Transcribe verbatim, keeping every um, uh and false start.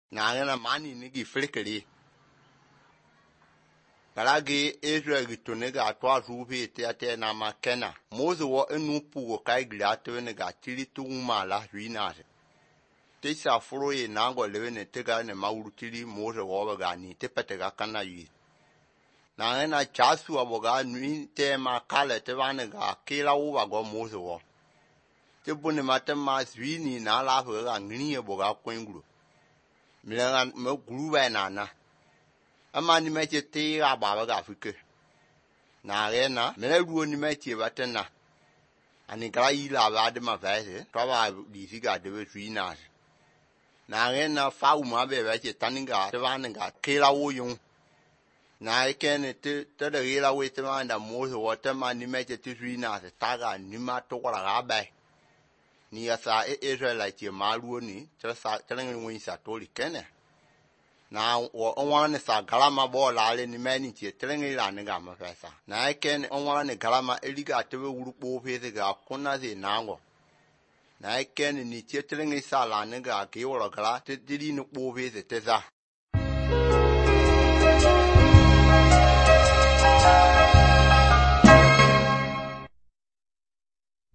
Na ngana mani ni gi frikeri. Kala gi Israel gi tone ga atwa rubi te ate na makena. Mose wo enu pugo kai glate ne ga tiri tu mala ruina. Te sa furo ye na go lewe ne te ga ne mauru tiri Mose wo ga ni te pete ga kana yi. Na ngana chasu aboga nui te ma kale te vane ga kila uwa go Mose wo. Te bune mate ma zwini na la ho ga ngini e boga kwengru. Milenga me gruwa na na. Ama ni meche te ga baba ga fike. Na rena mele ruo ni meche batena. Ani kala ila ba de ma vese, twa di siga de zwina. Na rena fa uma be beche taninga te vane ga kila wo yung. Na ekene te te de ila we te manda Mose wo te ma ni meche te zwina se taga ni ma to kwa ga ba. Ni asa Israelite maluo ni tera sa tera ngwe sa toli kene na o onwa ne sa galama bo la le ni meni ti tera ngwe la ne ga ma fesa na ken onwa ne galama eliga te we wuru po fe ga kona ze na ngo na ken ni ti tera ngwe sa la ne ga ke wo gala te diri no po fe te za